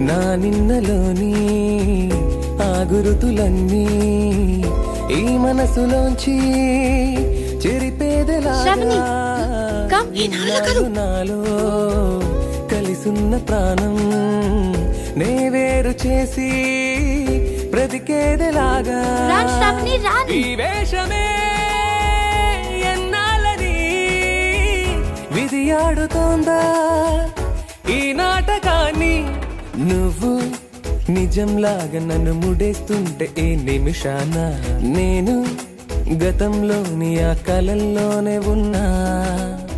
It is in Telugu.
నా నిన్నలోని ఆ గురుతులన్నీ ఈ మనసులోంచి చెరిపేదెలాగా నాలో కలిసున్న ప్రాణం నే వేరు చేసి బ్రతికేదెలాగా ఈ వేషమే ఎన్నాలని విధి ఆడుతోందా ఈ నాటకాన్ని నువ్వు నిజంలాగా నన్ను ముడేస్తుంటే ఈ నిమిషాన నేను గతంలోని ఆ కలల్లోనే ఉన్నా